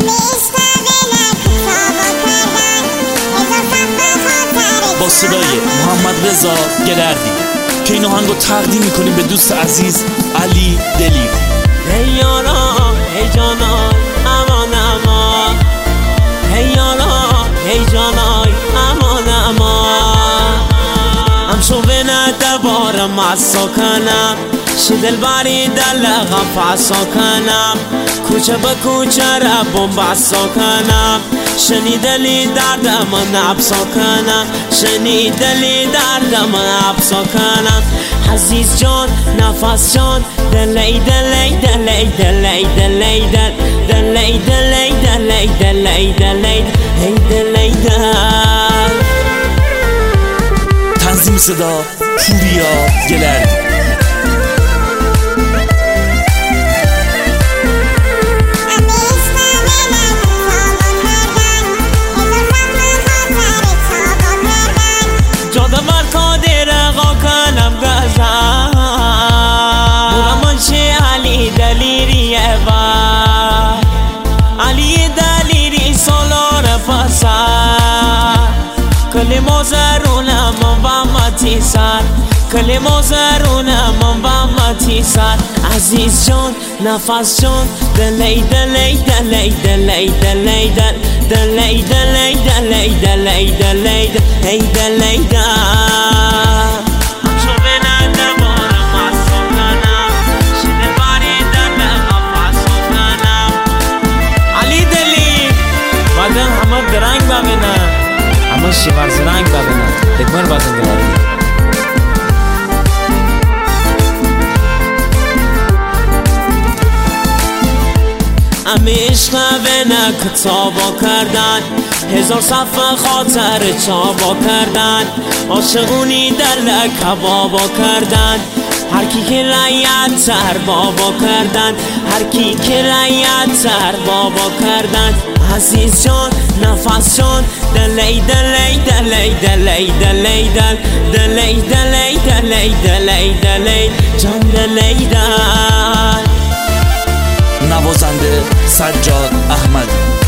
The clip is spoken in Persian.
با صدای محمد رضا گلردی که این آهنگو تقدیم میکنیم به دوست عزیز علی دلیر. ای یارا ای جانای امان امان، ای یارا ای جانای امان امان، ام شو بنا دبارم عصا کنم ش دلبری دل غفصا کنم، کوچه به کوچه را بمبسا کنم، شنیدلی دردم نبسا کنم، شنیدلی دردم نبسا کنم. عزیز جان نفس جان دلی دلی دلی دلی دلی دل دلی دلی دلی دلی دلی ای دلی دل. تنظیم صدا پوریا گلردی. کلمو زرونم با متی سر، کلمو زرونم با متی سر. عزیز جان نفس جان دلی دلی دلی دلی دلی دل دلی دلی دلی دلی دلی ای دلی دل. بعدن همه درنگ ببینن، همه شیور زرنگ ببینن. دکمر بازن گلردی. امی عشق بینه کتابا کردن، هزار صفحه خاطر چابا کردن، عاشقونی دل کبابا کردن، هر کی که رایت تر بابا کردن، هر کی که رایت تر بابا کردن. عزیز جان نفس جان دلی دلی دلی دلی دلی دل دلی دلی دلی دلی دلی جان دلی دل. نوازنده سجاد احمدی.